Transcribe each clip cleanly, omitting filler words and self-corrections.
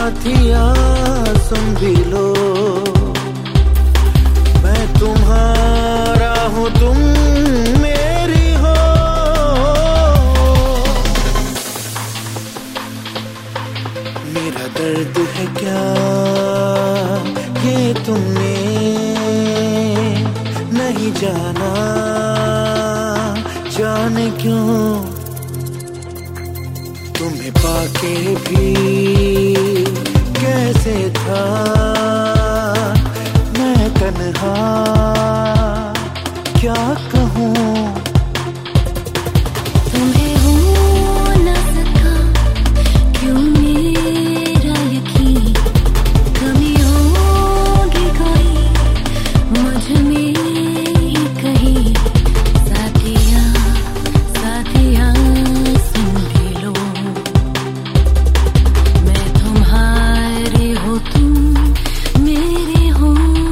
साथिया सुन भी लो, मैं तुम्हारा हूँ तुम मेरी हो। मेरा दर्द है क्या ये तुमने नहीं जाना, जाने क्यों तुम्हें पाके भी कैसे था मैं तन्हा, क्या कहूँ तुम्हें हो न सका क्यों मेरा यकीन, कमी होगी कोई मुझ में कहीं। साथिया साथिया सुन भी लो, मैं तुम्हारी हो तुम मेरी हो।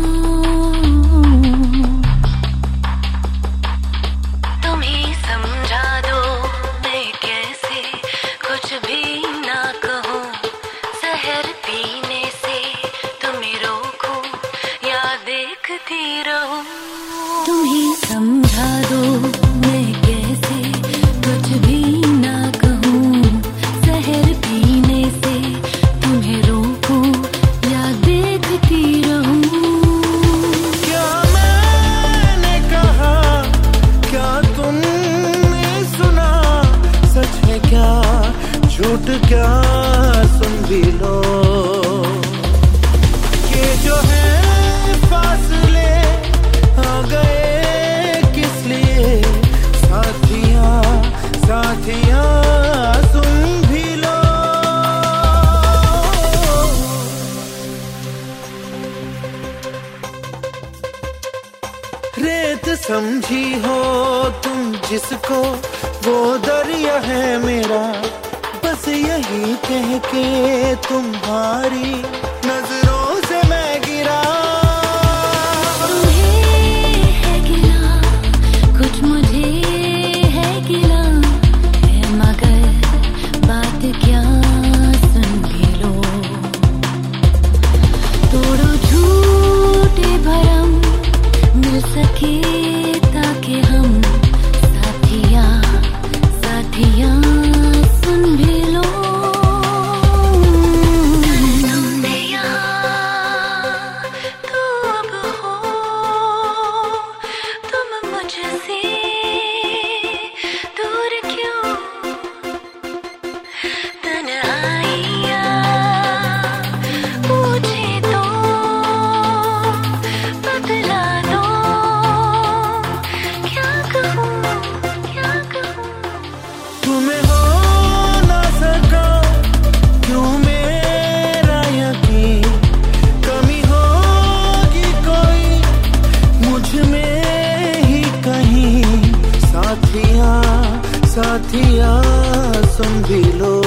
तुम ही समझा दो मैं कैसे कुछ भी ना कहूँ, जहर पीने से तुम्हें रोकूं या देखती रहूं। तुम ही समझा दो मैं कैसे कुछ भी ना कहूँ, जहर पीने से तुम्हें रोकूं या देखती रहूं। क्या मैंने कहा, क्या तुमने सुना, सच है क्या झूठ क्या सुन भी लो। ये जो है फासले आ गए किस लिए, साथिया साथिया सुन भी लो। रेत समझी हो तुम जिसको, वो दरिया है मेरा, बस यही कह के तुम्हारी नजरों से मैं गिरा। तुम्हें है गिला कुछ मुझे है गिला है, मगर बात क्या सुन भी लो। तोड़ो झूठे भरम मिल सके ताकि हम, साथिया साथिया सुन भी लो। तुमने यहाँ तो अब हो तुम मुझसे दूर क्यों, तन्हाइयाँ पूछे तो बतला दो, क्या कहूँ क्या कहूँ। तुम्हें हो ना सका क्यों मेरा यकीन, कमी होगी कोई मुझ में ही कहीं। साथिया साथिया सुन भी लो,